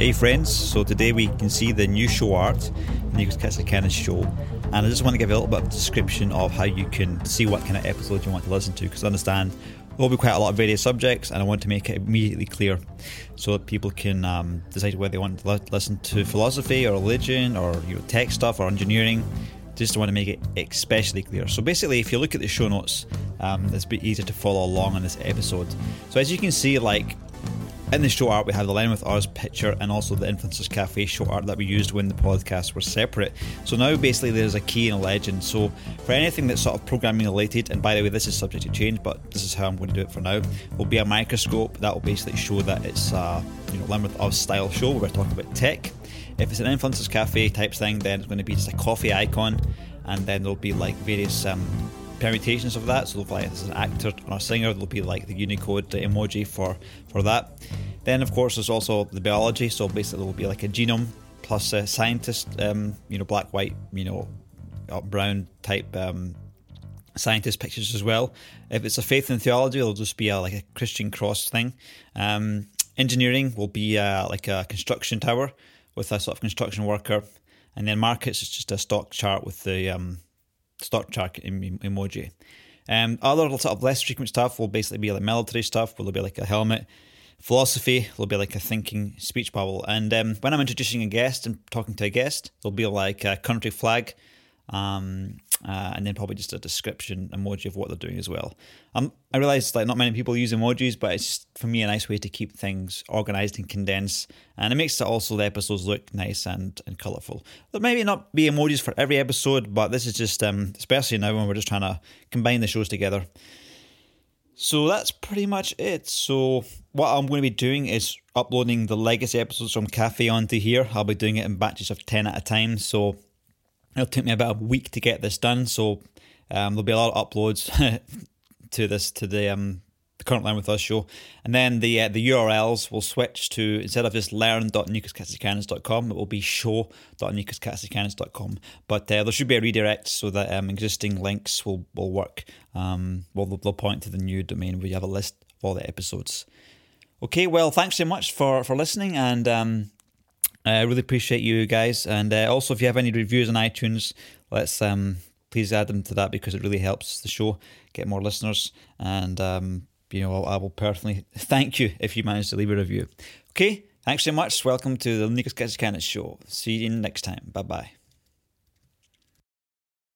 Hey friends, so today we can see the new show art, the Nikos Katsikanis show, and I just want to give you a little bit of a description of how you can see what kind of episode you want to listen to, because I understand there will be quite a lot of various subjects and I want to make it immediately clear so that people can decide whether they want to listen to philosophy or religion or tech stuff or engineering. Just want to make it especially clear. So basically, if you look at the show notes, it's a bit easier to follow along on this episode. So as you can see, in the show art, we have the Learn With Us picture and also the Influencers Cafe show art that we used when the podcasts were separate. So now basically there's a key and a legend. So for anything that's sort of programming related, and by the way, this is subject to change, but this is how I'm going to do it for now, will be a microscope that will basically show that it's a Learn With Us style show where we're talking about tech. If it's an Influencers Cafe type thing, then it's going to be just a coffee icon, and then there'll be various permutations of that. So if there's an actor or a singer, there'll be the Unicode emoji for that. Then of course there's also the biology, so basically there'll be a genome plus a scientist, black, white, brown type scientist pictures as well. If it's a faith and theology, it'll just be a Christian cross thing. Engineering will be like a construction tower with a sort of construction worker, and then markets is just a stock chart with the stock chart emoji. Other sort of less frequent stuff will basically be military stuff, will be a helmet. Philosophy will be a thinking speech bubble. And when I'm introducing a guest and talking to a guest, there'll be a country flag, and then probably just a description emoji of what they're doing as well. I realise not many people use emojis, but it's just, for me, a nice way to keep things organised and condensed, and it makes also the episodes look nice and colourful. There maybe not be emojis for every episode, but this is just especially now when we're just trying to combine the shows together. So that's pretty much it. So what I'm going to be doing is uploading the legacy episodes from Cafe onto here. I'll be doing it in batches of 10 at a time, so it'll take me about a week to get this done. So there'll be a lot of uploads to the current Learn With Us show, and then the URLs will switch to, instead of just learn.nikoskatsikanis.com, it will be show.nikoskatsikanis.com. But there should be a redirect so that existing links will work. They'll point to the new domain where you have a list of all the episodes. Okay, well, thanks so much for listening, and I really appreciate you guys. And also, if you have any reviews on iTunes, please add them to that, because it really helps the show get more listeners. And I will personally thank you if you manage to leave a review. Okay, thanks so much. Welcome to the Nikos Katsikanis show. See you next time. Bye-bye.